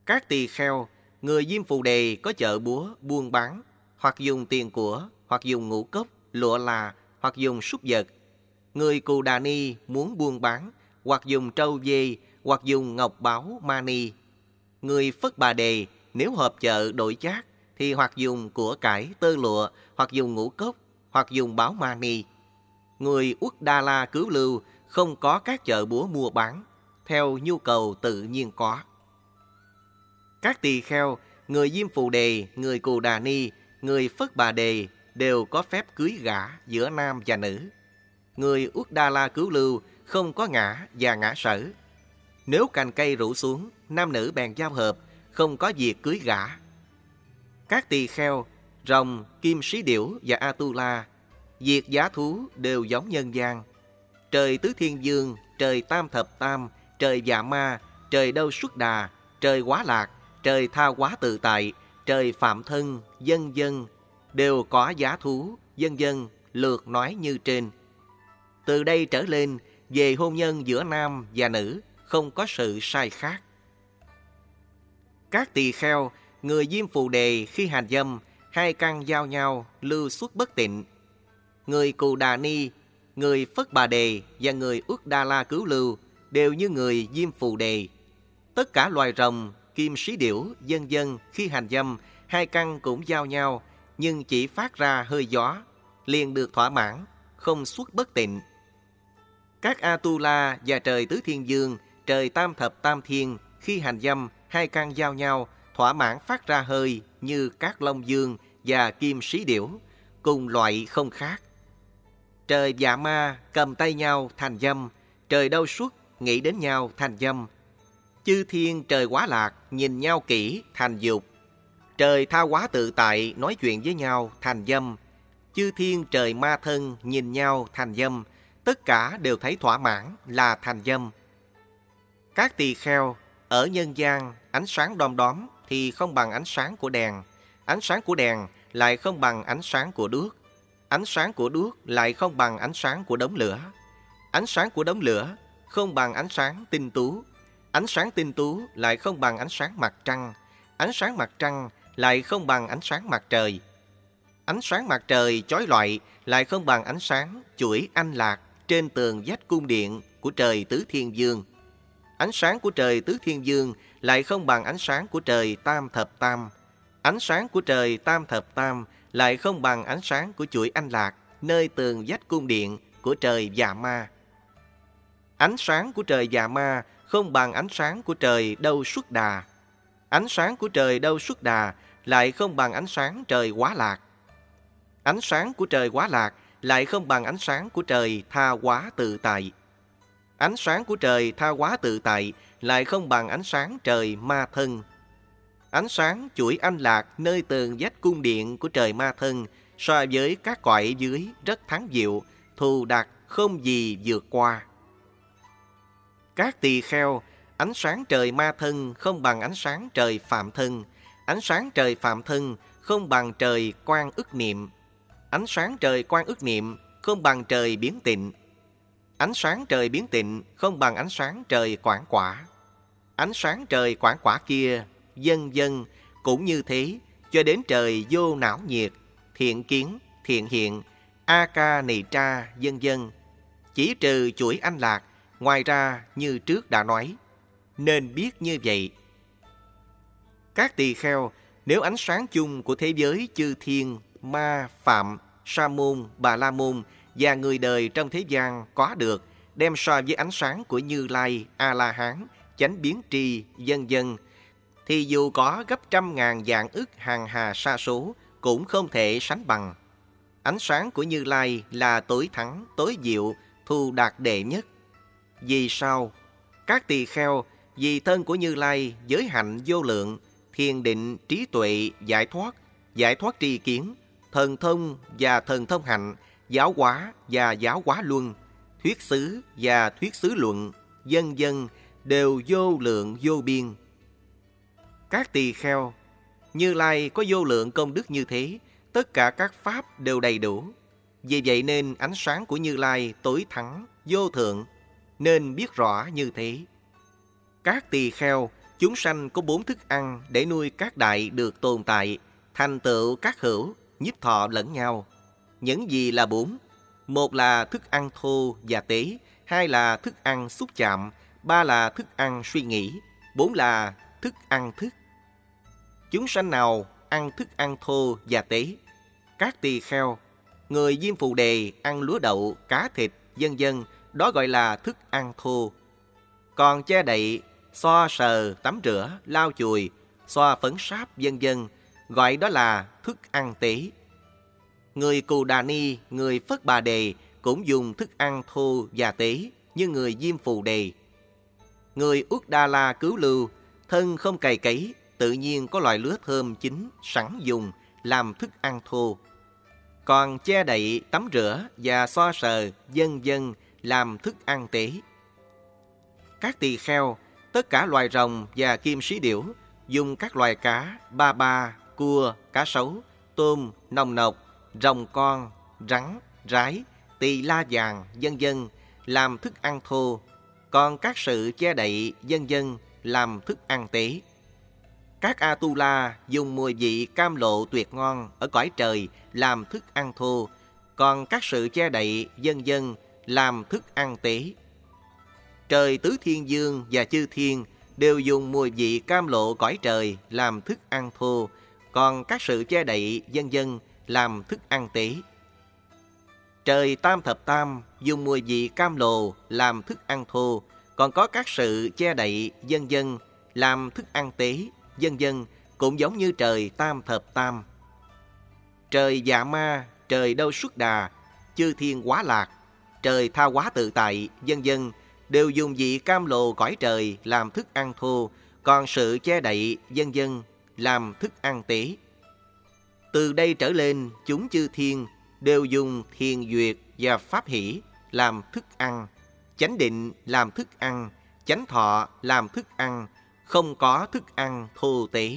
Các tỳ kheo, người Diêm Phù Đề có chợ búa, buôn bán, hoặc dùng tiền của, hoặc dùng ngũ cốc, lụa là, hoặc dùng súc vật. Người Cù Đà Ni muốn buôn bán, hoặc dùng trâu dê, hoặc dùng ngọc báu mani. Người Phất Bà Đề nếu họp chợ đổi chác, thì hoặc dùng của cải tơ lụa, hoặc dùng ngũ cốc, hoặc dùng báo mani. Người Uất Đa La Cứu Lưu không có các chợ búa mua bán, theo nhu cầu tự nhiên có. Các tỳ kheo, người Diêm Phù Đề, người Cù Đà Ni, người Phất Bà Đề đều có phép cưới gả giữa nam và nữ. Người Uất Đa La Cứu Lưu không có ngã và ngã sở. Nếu cành cây rủ xuống, nam nữ bèn giao hợp, không có việc cưới gả. Các tỳ kheo, rồng, kim sĩ điểu và Atula, việc giá thú đều giống nhân gian. Trời Tứ Thiên Dương, trời Tam Thập Tam, trời Dạ Ma, trời Đâu Xuất Đà, trời Quá Lạc, trời Tha Quá Tự Tại, trời Phạm Thân, vân vân đều có giá thú, vân vân lượt nói như trên. Từ đây trở lên, về hôn nhân giữa nam và nữ không có sự sai khác. Các tỳ kheo, người Diêm Phù Đề khi hành dâm, hai căn giao nhau, lưu xuất bất tịnh. Người Cù Đà Ni, người Phất Bà Đề và người Uất Đa La Cứu Lưu đều như người Diêm Phù Đề. Tất cả loài rồng, kim sĩ điểu, vân vân khi hành dâm, hai căn cũng giao nhau, nhưng chỉ phát ra hơi gió, liền được thỏa mãn, không xuất bất tịnh. Các Atula và trời Tứ Thiên Dương, trời Tam Thập Tam Thiên khi hành dâm, hai căn giao nhau, thỏa mãn phát ra hơi như các Long Dương và kim sĩ điểu, cùng loại không khác. Trời Dạ Ma cầm tay nhau thành dâm, trời Đâu Xuất nghĩ đến nhau thành dâm. Chư thiên trời Quá Lạc nhìn nhau kỹ thành dục. Trời Tha Quá Tự Tại nói chuyện với nhau thành dâm. Chư thiên trời Ma Thân nhìn nhau thành dâm. Tất cả đều thấy thỏa mãn là thành dâm. Các tỳ kheo, ở nhân gian ánh sáng đom đóm thì không bằng ánh sáng của đèn. Ánh sáng của đèn lại không bằng ánh sáng của đuốc. Ánh sáng của đuốc lại không bằng ánh sáng của đống lửa. Ánh sáng của đống lửa không bằng ánh sáng tinh tú. Ánh sáng tinh tú lại không bằng ánh sáng mặt trăng. Ánh sáng mặt trăng lại không bằng ánh sáng mặt trời. Ánh sáng mặt trời chói lọi lại không bằng ánh sáng chuỗi anh lạc trên tường vách cung điện của trời Tứ Thiên Dương. Ánh sáng của trời Tứ Thiên Dương lại không bằng ánh sáng của trời Tam Thập Tam. Ánh sáng của trời Tam Thập Tam lại không bằng ánh sáng của chuỗi anh lạc nơi tường vách cung điện của trời Dạ Ma. Ánh sáng của trời Dạ Ma không bằng ánh sáng của trời Đâu Xuất Đà. Ánh sáng của trời Đâu Xuất Đà lại không bằng ánh sáng trời Quá Lạc. Ánh sáng của trời Quá Lạc lại không bằng ánh sáng của trời Tha Quá Tự Tại. Ánh sáng của trời Tha Quá Tự Tại lại không bằng ánh sáng trời Ma Thân. Ánh sáng chuỗi anh lạc nơi tường vách cung điện của trời Ma Thân so với các cõi dưới rất thắng diệu, thù đặc không gì vượt qua. Các tỳ kheo, ánh sáng trời Ma Thân không bằng ánh sáng trời Phạm Thân. Ánh sáng trời Phạm Thân không bằng trời Quan Ức Niệm. Ánh sáng trời Quan Ức Niệm không bằng trời Biến Tịnh. Ánh sáng trời Biến Tịnh không bằng ánh sáng trời Quảng Quả. Ánh sáng trời Quảng Quả kia, vân vân cũng như thế, cho đến trời Vô Não Nhiệt, Thiện Kiến, Thiện Hiện, A Ca Nì Tra, vân vân. Chỉ trừ chuỗi anh lạc, ngoài ra như trước đã nói, nên biết như vậy. Các tỳ kheo, nếu ánh sáng chung của thế giới chư thiên, ma, phạm, sa môn, bà la môn và người đời trong thế gian có được, đem so với ánh sáng của Như Lai, A La Hán, chánh biến tri, vân vân, thì dù có gấp trăm ngàn vạn ức hàng hà sa số cũng không thể sánh bằng. Ánh sáng của Như Lai là tối thắng, tối diệu, thù đạt đệ nhất. Vì sao? Các tỳ kheo, vì thân của Như Lai giới hạnh vô lượng, thiền định, trí tuệ, giải thoát tri kiến, thần thông và thần thông hạnh, giáo hóa và giáo hóa luân, thuyết xứ và thuyết xứ luận, vân vân đều vô lượng vô biên. Các tỳ kheo, Như Lai có vô lượng công đức như thế, tất cả các pháp đều đầy đủ. Vì vậy nên ánh sáng của Như Lai tối thắng, vô thượng, nên biết rõ như thế. Các tỳ kheo, Chúng sanh có 4 thức ăn để nuôi các đại được tồn tại, thành tựu các hữu, nhiếp thọ lẫn nhau. Những gì là 4? Một là thức ăn thô và tế, hai là thức ăn xúc chạm, ba là thức ăn suy nghĩ, 4 là thức ăn thức. Chúng sanh nào ăn thức ăn thô và tế? Các tỳ kheo, người Diêm Phù Đề ăn lúa đậu, cá thịt, vân vân, đó gọi là thức ăn thô. Còn che đậy, xoa sờ, tắm rửa, lau chùi, xoa phấn sáp, vân vân, gọi đó là thức ăn tế. Người Cù Đà Ni, người Phất Bà Đề cũng dùng thức ăn thô và tế như người Diêm Phù Đề. Người Uất Đa La Cứu Lưu, thân không cày cấy, tự nhiên có loại lứa thơm chín sẵn dùng làm thức ăn thô. Còn che đậy, tắm rửa và xoa sờ, vân vân làm thức ăn tế. Các tỳ kheo, tất cả loài rồng và kim sĩ điểu dùng các loài cá, ba, cua, cá sấu, tôm, nòng nọc, rồng con, rắn, rái, tỳ la vàng, vân vân làm thức ăn thô. Còn các sự che đậy, vân vân làm thức ăn tế. Các Atula dùng mùi vị cam lộ tuyệt ngon ở cõi trời làm thức ăn thô, còn các sự che đậy, vân vân làm thức ăn tế. Trời Tứ Thiên Dương và chư thiên đều dùng mùi vị cam lộ cõi trời làm thức ăn thô, còn các sự che đậy, vân vân làm thức ăn tế. Trời Tam Thập Tam dùng mùi vị cam lộ làm thức ăn thô, còn có các sự che đậy, vân vân làm thức ăn tế, vân vân cũng giống như trời Tam Thập Tam. Trời Dạ Ma, trời Đâu Xuất Đà, chư thiên Quá Lạc, trời Tha Hóa Tự Tại, vân vân đều dùng vị cam lộ cõi trời làm thức ăn thô, còn sự che đậy, vân vân làm thức ăn tế. Từ đây trở lên, chúng chư thiên đều dùng thiền duyệt và pháp hỷ làm thức ăn, chánh định làm thức ăn, chánh thọ làm thức ăn, không có thức ăn thô tế.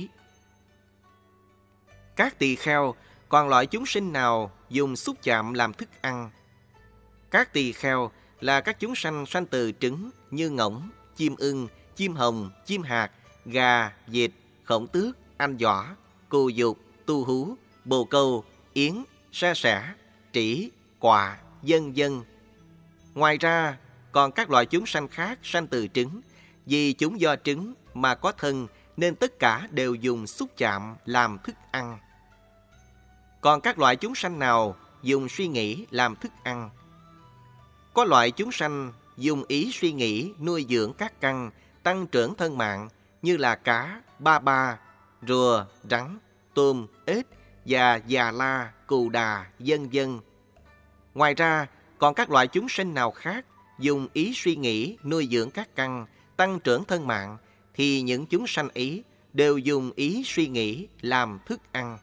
Các tỳ kheo, còn loại chúng sinh nào dùng xúc chạm làm thức ăn? Các tỳ kheo là các chúng sanh sanh từ trứng như ngỗng, chim ưng, chim hồng, chim hạt, gà, vịt, khổng tước, anh giỏ, cù dục, tu hú, bồ câu, yến, sa sẻ, trĩ, quạ, vân vân. Ngoài ra, còn các loại chúng sanh khác sanh từ trứng, vì chúng do trứng mà có thân nên tất cả đều dùng xúc chạm làm thức ăn. Còn các loại chúng sanh nào dùng suy nghĩ làm thức ăn? Có loại chúng sanh dùng ý suy nghĩ nuôi dưỡng các căn, tăng trưởng thân mạng như là cá, ba, rùa, rắn, tôm, ếch và già la, cù đà, vân vân. Ngoài ra, còn các loại chúng sinh nào khác dùng ý suy nghĩ nuôi dưỡng các căn, tăng trưởng thân mạng, thì những chúng sanh ý đều dùng ý suy nghĩ làm thức ăn.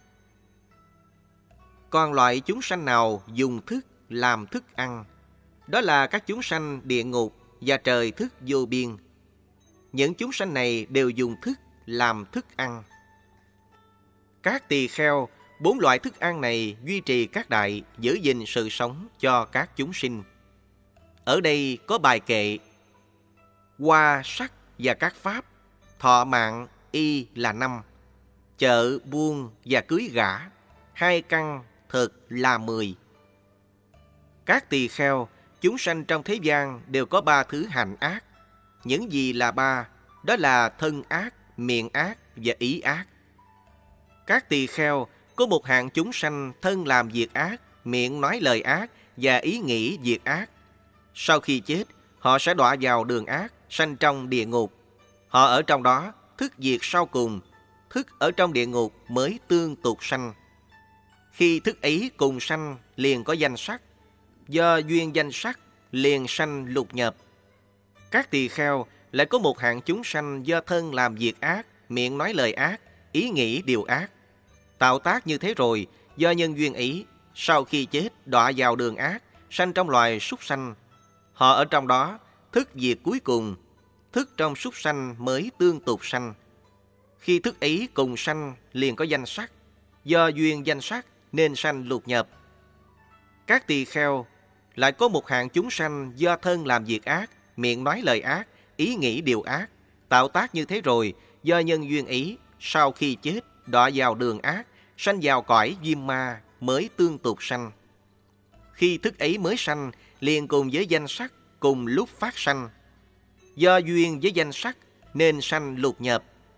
Còn loại chúng sanh nào dùng thức làm thức ăn? Đó là các chúng sanh địa ngục và trời thức vô biên. Những chúng sanh này đều dùng thức làm thức ăn. Các tỳ kheo, 4 loại thức ăn này duy trì các đại, giữ gìn sự sống cho các chúng sinh. Ở đây có bài kệ: hoa, sắc và các pháp, thọ mạng, y là 5, chợ, buôn và cưới gả, 2 căn, thực là 10. Các tỳ kheo, chúng sanh trong thế gian đều có 3 thứ hành ác. Những gì là 3? Đó là thân ác, miệng ác và ý ác. Các tỳ kheo, có một hạng chúng sanh thân làm việc ác, miệng nói lời ác và ý nghĩ việc ác. Sau khi chết, họ sẽ đọa vào đường ác, sanh trong địa ngục. Họ ở trong đó, thức diệt sau cùng, thức ở trong địa ngục mới tương tục sanh. Khi thức ấy cùng sanh liền có danh sắc, do duyên danh sắc liền sanh lục nhập. Các tỳ kheo lại có một hạng chúng sanh do thân làm việc ác, miệng nói lời ác, ý nghĩ điều ác. Tạo tác như thế rồi, do nhân duyên ý, sau khi chết đọa vào đường ác, sanh trong loài súc sanh. Họ ở trong đó, thức diệt cuối cùng, thức trong súc sanh mới tương tục sanh. Khi thức ấy cùng sanh liền có danh sắc, do duyên danh sắc nên sanh lục nhập. Các tỳ kheo lại có một hạng chúng sanh do thân làm việc ác, miệng nói lời ác, ý nghĩ điều ác. Tạo tác như thế rồi, do nhân duyên ý, sau khi chết, đọa vào đường ác, sanh vào cõi diêm ma, mới tương tục sanh. Khi thức ấy mới sanh, liền cùng với danh sắc, cùng lúc phát sanh. Do duyên với danh sắc, nên sanh lục nhập.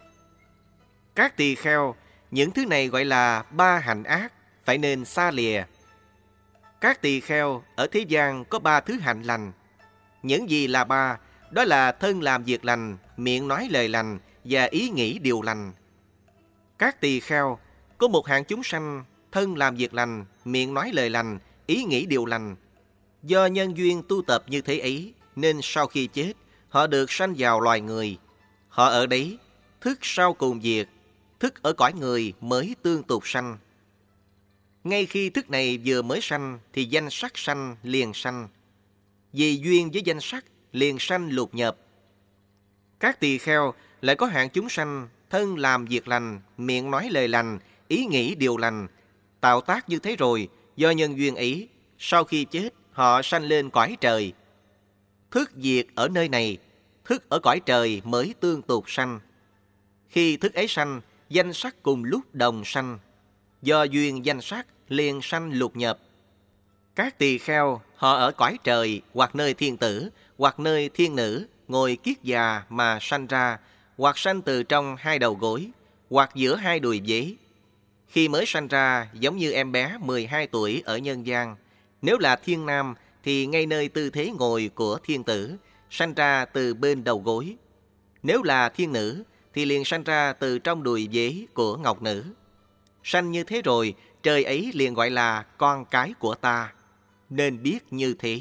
Các tỳ kheo, những thứ này gọi là ba hạnh ác, phải nên xa lìa. Các tỳ kheo, ở thế gian có ba thứ hạnh lành. Những gì là ba? Đó là thân làm việc lành, miệng nói lời lành và ý nghĩ điều lành. Các tỳ kheo, có một hạng chúng sanh, thân làm việc lành, miệng nói lời lành, ý nghĩ điều lành. Do nhân duyên tu tập như thế ấy, nên sau khi chết, họ được sanh vào loài người. Họ ở đấy, thức sau cùng diệt, thức ở cõi người mới tương tục sanh. Ngay khi thức này vừa mới sanh, thì danh sắc sanh liền sanh. Vì duyên với danh sắc, liền sanh lục nhập. Các tỳ kheo lại có hạng chúng sanh, thân làm việc lành, miệng nói lời lành, ý nghĩ điều lành. Tạo tác như thế rồi, do nhân duyên ý, sau khi chết, họ sanh lên cõi trời. Thức diệt ở nơi này, thức ở cõi trời mới tương tục sanh. Khi thức ấy sanh, danh sắc cùng lúc đồng sanh. Do duyên danh sắc, liền sanh lục nhập. Các tỳ kheo, họ ở cõi trời, hoặc nơi thiên tử, hoặc nơi thiên nữ, ngồi kiết già mà sanh ra, hoặc sanh từ trong hai đầu gối, hoặc giữa hai đùi dế. Khi mới sanh ra, giống như em bé 12 tuổi ở nhân gian. Nếu là thiên nam, thì ngay nơi tư thế ngồi của thiên tử, sanh ra từ bên đầu gối. Nếu là thiên nữ, thì liền sanh ra từ trong đùi dế của ngọc nữ. Sanh như thế rồi, trời ấy liền gọi là con cái của ta. Nên biết như thế.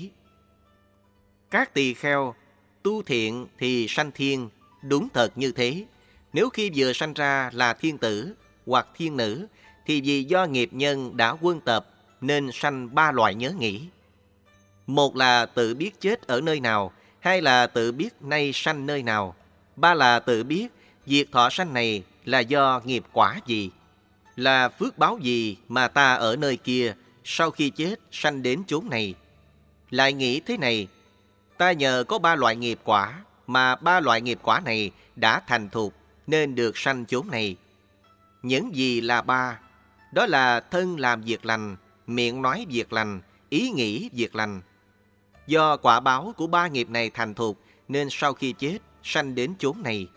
Các tỳ kheo, tu thiện thì sanh thiên, đúng thật như thế. Nếu khi vừa sanh ra là thiên tử hoặc thiên nữ, thì vì do nghiệp nhân đã quân tập, nên sanh ba loại nhớ nghĩ. Một là tự biết chết ở nơi nào, hai là tự biết nay sanh nơi nào, ba là tự biết việc thọ sanh này là do nghiệp quả gì, là phước báo gì mà ta ở nơi kia, sau khi chết sanh đến chốn này. Lại nghĩ thế này, ta nhờ có ba loại nghiệp quả, mà ba loại nghiệp quả này đã thành thục, nên được sanh chốn này. Những gì là ba? Đó là thân làm việc lành, miệng nói việc lành, ý nghĩ việc lành. Do quả báo của ba nghiệp này thành thục, nên sau khi chết sanh đến chốn này.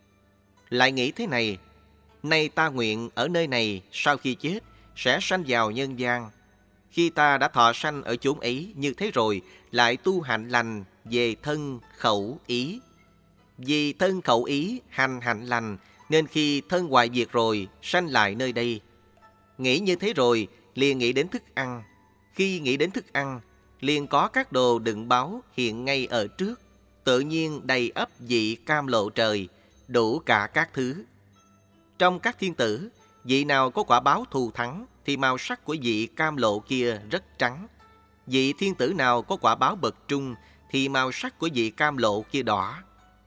Lại nghĩ thế này, nay ta nguyện ở nơi này sau khi chết sẽ sanh vào nhân gian. Khi ta đã thọ sanh ở chốn ấy như thế rồi, lại tu hạnh lành về thân khẩu ý. Vì thân khẩu ý hành hạnh lành, nên khi thân hoại diệt rồi sanh lại nơi đây. Nghĩ như thế rồi, liền nghĩ đến thức ăn. Khi nghĩ đến thức ăn, liền có các đồ đựng báu hiện ngay ở trước, tự nhiên đầy ắp vị cam lộ trời, đủ cả các thứ. Trong các thiên tử, vị nào có quả báo thù thắng, thì màu sắc của vị cam lộ kia rất trắng. Vị thiên tử nào có quả báo bậc trung, thì màu sắc của vị cam lộ kia đỏ.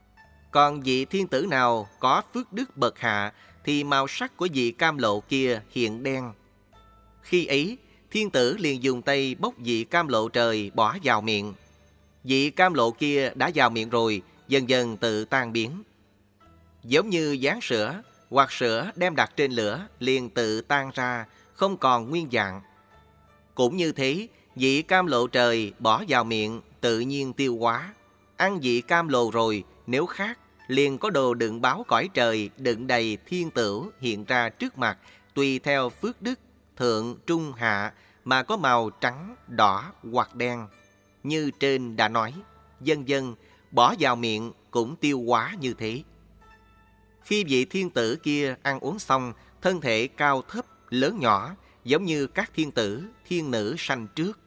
Còn vị thiên tử nào có phước đức bậc hạ, thì màu sắc của vị cam lộ kia hiện đen. Khi ấy, thiên tử liền dùng tay bốc vị cam lộ trời bỏ vào miệng. Vị cam lộ kia đã vào miệng rồi, dần dần tự tan biến. Giống như gián sữa, hoặc sữa đem đặt trên lửa liền tự tan ra, không còn nguyên dạng. Cũng như thế, vị cam lộ trời bỏ vào miệng tự nhiên tiêu hóa. Ăn vị cam lộ rồi, nếu khác, liền có đồ đựng báo cõi trời, đựng đầy thiên tửu hiện ra trước mặt, tùy theo phước đức, thượng, trung, hạ, mà có màu trắng, đỏ hoặc đen. Như trên đã nói, vân vân, bỏ vào miệng cũng tiêu hóa như thế. Khi vị thiên tử kia ăn uống xong, thân thể cao thấp, lớn nhỏ, giống như các thiên tử, thiên nữ sanh trước.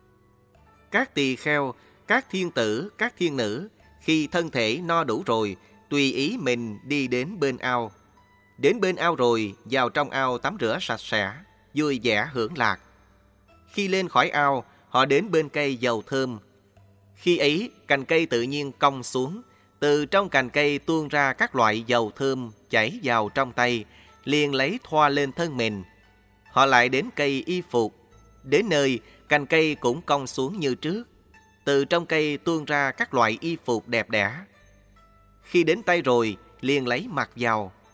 Các tỳ kheo, các thiên tử, các thiên nữ, khi thân thể no đủ rồi, tùy ý mình đi đến bên ao. Đến bên ao rồi, vào trong ao tắm rửa sạch sẽ, vui vẻ hưởng lạc. Khi lên khỏi ao, họ đến bên cây dầu thơm. Khi ấy, cành cây tự nhiên cong xuống, từ trong cành cây tuôn ra các loại dầu thơm chảy vào trong tay, liền lấy thoa lên thân mình. Họ lại đến cây y phục. Đến nơi, cành cây cũng cong xuống như trước. Từ trong cây tuôn ra các loại y phục đẹp đẽ. Khi đến tay rồi, liền lấy mặc vào.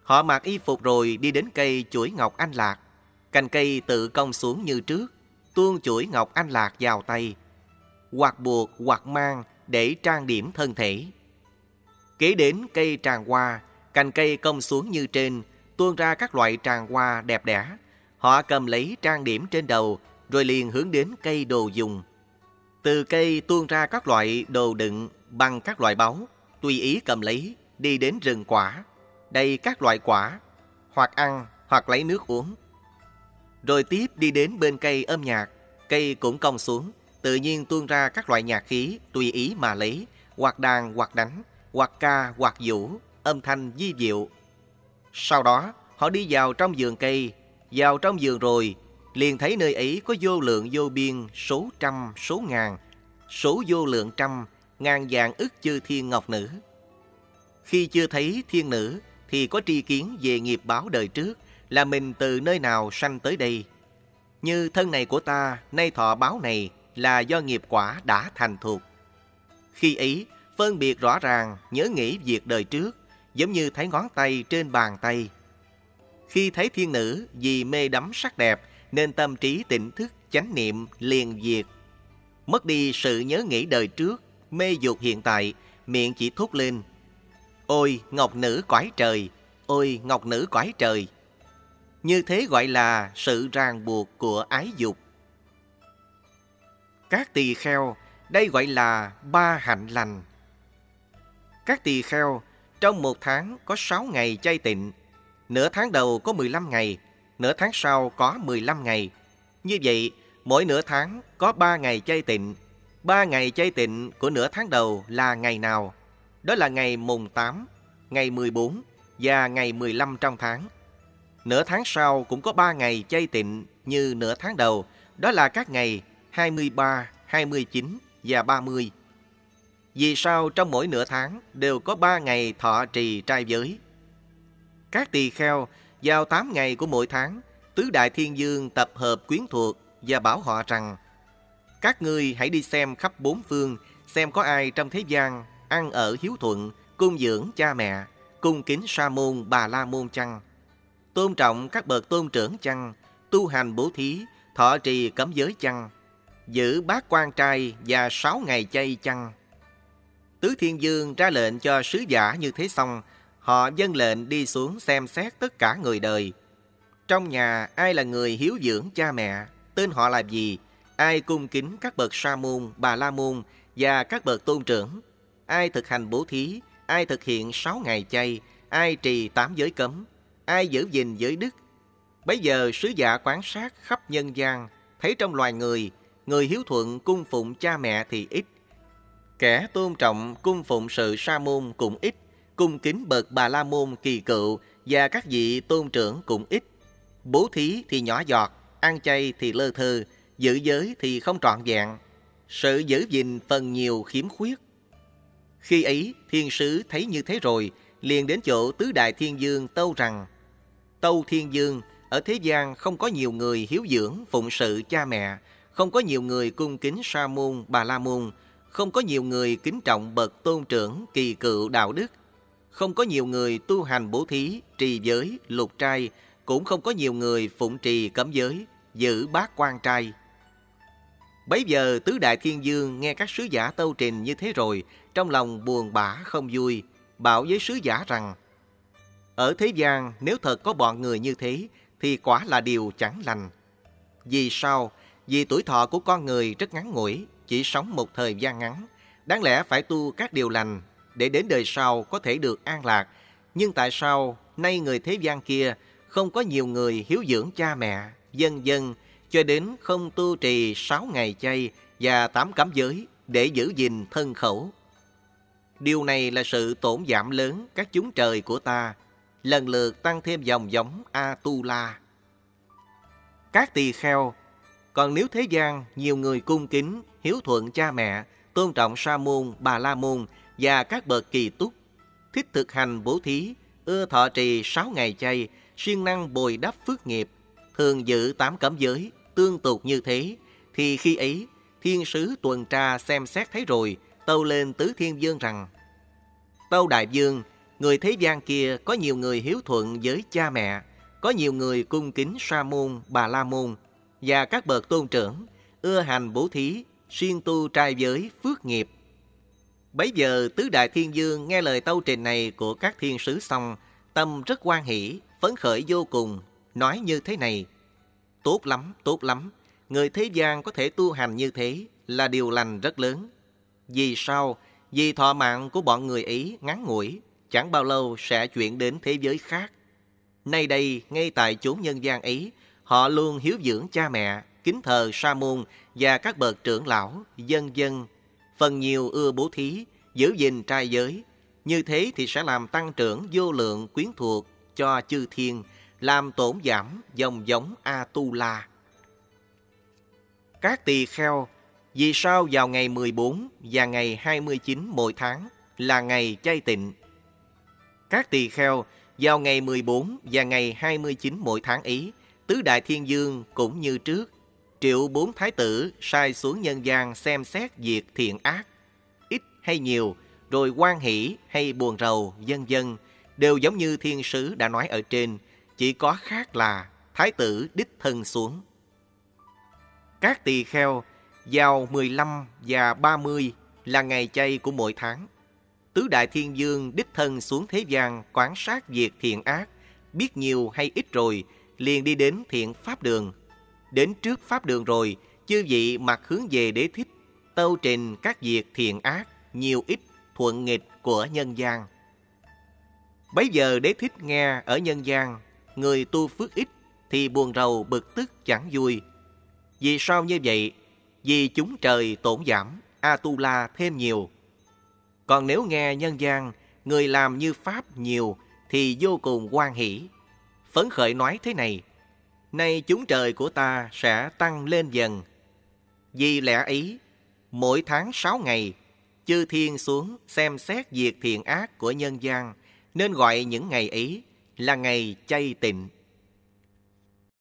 Họ mặc y phục rồi đi đến cây chuỗi ngọc anh lạc. Cành cây tự cong xuống như trước, tuôn chuỗi ngọc anh lạc vào tay, hoặc buộc hoặc mang để trang điểm thân thể. Kế đến cây tràng hoa, cành cây cong xuống như trên, tuôn ra các loại tràng hoa đẹp đẽ. Họ cầm lấy trang điểm trên đầu, rồi liền hướng đến cây đồ dùng. Từ cây tuôn ra các loại đồ đựng bằng các loại báu, tùy ý cầm lấy, đi đến rừng quả, đầy các loại quả, hoặc ăn, hoặc lấy nước uống. Rồi tiếp đi đến bên cây âm nhạc, cây cũng cong xuống, tự nhiên tuôn ra các loại nhạc khí, tùy ý mà lấy, hoặc đàn hoặc đánh, hoặc ca hoặc vũ, âm thanh vi diệu. Sau đó, họ đi vào trong vườn cây, vào trong vườn rồi, liền thấy nơi ấy có vô lượng vô biên, số trăm, số ngàn, số vô lượng trăm, ngàn vạn ức chư thiên ngọc nữ. Khi chưa thấy thiên nữ, thì có tri kiến về nghiệp báo đời trước, là mình từ nơi nào sanh tới đây. Như thân này của ta, nay thọ báo này, là do nghiệp quả đã thành thuộc. Khi ấy, phân biệt rõ ràng, nhớ nghĩ việc đời trước, giống như thấy ngón tay trên bàn tay. Khi thấy thiên nữ, vì mê đắm sắc đẹp, nên tâm trí tỉnh thức, chánh niệm liền diệt. Mất đi sự nhớ nghĩ đời trước, mê dục hiện tại, miệng chỉ thốt lên: ôi ngọc nữ cõi trời, ôi ngọc nữ cõi trời. Như thế gọi là sự ràng buộc của ái dục. Các tỳ kheo, đây gọi là ba hạnh lành. Các tỳ kheo, trong một tháng có 6 ngày chay tịnh, nửa tháng đầu có 15 ngày, nửa tháng sau có 15 ngày. Như vậy, mỗi nửa tháng có 3 ngày chay tịnh. 3 ngày chay tịnh của nửa tháng đầu là ngày nào? Đó là ngày mùng 8, ngày 14 và ngày 15 trong tháng. Nửa tháng sau cũng có 3 ngày chay tịnh như nửa tháng đầu, đó là các ngày 23, 29 và 30. Vì sao trong mỗi nửa tháng đều có 3 ngày thọ trì trai giới? Các tỳ kheo, vào 8 ngày của mỗi tháng, tứ đại thiên dương tập hợp quyến thuộc và bảo họ rằng: các ngươi hãy đi xem khắp bốn phương, xem có ai trong thế gian ăn ở hiếu thuận, cung dưỡng cha mẹ, cung kính sa môn bà la môn chăng, tôn trọng các bậc tôn trưởng chăng, tu hành bố thí, thọ trì cấm giới chăng, giữ bát quan trai và 6 ngày chay chăng. Tứ thiên dương ra lệnh cho sứ giả như thế xong, họ dâng lệnh đi xuống xem xét tất cả người đời. Trong nhà ai là người hiếu dưỡng cha mẹ, tên họ là gì, ai cung kính các bậc sa môn, bà la môn và các bậc tôn trưởng, ai thực hành bố thí, ai thực hiện 6 ngày chay, ai trì 8 giới cấm, ai giữ gìn giới đức. Bấy giờ sứ giả quan sát khắp nhân gian, thấy trong loài người, người hiếu thuận cung phụng cha mẹ thì ít, kẻ tôn trọng cung phụng sự sa môn cũng ít, cung kính bậc bà la môn kỳ cựu và các vị tôn trưởng cũng ít. Bố thí thì nhỏ giọt, ăn chay thì lơ thơ, giữ giới thì không trọn vẹn, sự giữ gìn phần nhiều khiếm khuyết. Khi ấy thiên sứ thấy như thế rồi, liền đến chỗ tứ đại thiên dương tâu rằng: tâu thiên dương, ở thế gian không có nhiều người hiếu dưỡng phụng sự cha mẹ, không có nhiều người cung kính sa môn bà la môn, không có nhiều người kính trọng bậc tôn trưởng kỳ cựu đạo đức, không có nhiều người tu hành bố thí trì giới lục trai, cũng không có nhiều người phụng trì cấm giới giữ bát quan trai. Bấy giờ tứ đại thiên dương nghe các sứ giả tâu trình như thế rồi, trong lòng buồn bã không vui, bảo với sứ giả rằng: ở thế gian nếu thật có bọn người như thế thì quả là điều chẳng lành. Vì sao? Vì tuổi thọ của con người rất ngắn ngủi, chỉ sống một thời gian ngắn. Đáng lẽ phải tu các điều lành để đến đời sau có thể được an lạc. Nhưng tại sao nay người thế gian kia không có nhiều người hiếu dưỡng cha mẹ, vân vân, cho đến không tu trì 6 ngày chay và 8 cấm giới để giữ gìn thân khẩu? Điều này là sự tổn giảm lớn các chúng trời của ta, lần lượt tăng thêm dòng giống A-tu-la. Các tỳ kheo, còn nếu thế gian nhiều người cung kính, hiếu thuận cha mẹ, tôn trọng sa môn, bà la môn và các bậc kỳ túc, thích thực hành bố thí, ưa thọ trì 6 ngày chay, siêng năng bồi đắp phước nghiệp, thường giữ 8 cấm giới, tương tục như thế, thì khi ấy thiên sứ tuần tra xem xét thấy rồi, tâu lên tứ thiên dương rằng: tâu đại vương, Người thế gian kia có nhiều người hiếu thuận với cha mẹ, có nhiều người cung kính Sa môn, Bà La môn và các bậc tôn trưởng, ưa hành bố thí, siêng tu trai giới, phước nghiệp. Bấy giờ tứ đại thiên vương nghe lời tâu trình này của các thiên sứ xong, tâm rất hoan hỷ, phấn khởi vô cùng, nói như thế này: tốt lắm, tốt lắm, người thế gian có thể tu hành như thế là điều lành rất lớn. Vì sao? Vì thọ mạng của bọn người ấy ngắn ngủi, chẳng bao lâu sẽ chuyển đến thế giới khác. Nay đây, ngay tại chốn nhân gian ấy, họ luôn hiếu dưỡng cha mẹ, kính thờ sa môn và các bậc trưởng lão, vân vân. Phần nhiều ưa bố thí, giữ gìn trai giới. Như thế thì sẽ làm tăng trưởng vô lượng quyến thuộc cho chư thiên, làm tổn giảm dòng giống A-tu-la. Các tỳ kheo, vì sao vào ngày 14 và ngày 29 mỗi tháng là ngày chay tịnh? Các tỳ kheo, vào ngày 14 và ngày 29 mỗi tháng ấy, tứ đại thiên vương cũng như trước, triệu 4 thái tử sai xuống nhân gian xem xét việc thiện ác, ít hay nhiều, rồi hoan hỷ hay buồn rầu, vân vân, đều giống như thiên sứ đã nói ở trên, chỉ có khác là thái tử đích thân xuống. Các tỳ kheo, vào 15 và 30 là ngày chay của mỗi tháng. Tứ đại thiên vương đích thân xuống thế gian quan sát việc thiện ác, biết nhiều hay ít rồi, liền đi đến thiện pháp đường. Đến trước pháp đường rồi, chư vị mặt hướng về Đế Thích, tâu trình các việc thiện ác, nhiều ít, thuận nghịch của nhân gian. Bấy giờ Đế Thích nghe ở nhân gian, người tu phước ít thì buồn rầu bực tức chẳng vui. Vì sao như vậy? Vì chúng trời tổn giảm, A-tu-la thêm nhiều. Còn nếu nghe nhân gian, người làm như Pháp nhiều thì vô cùng hoan hỷ, phấn khởi nói thế này: nay chúng trời của ta sẽ tăng lên dần. Vì lẽ ấy, mỗi tháng 6 ngày, chư thiên xuống xem xét việc thiện ác của nhân gian, nên gọi những ngày ấy là ngày chay tịnh.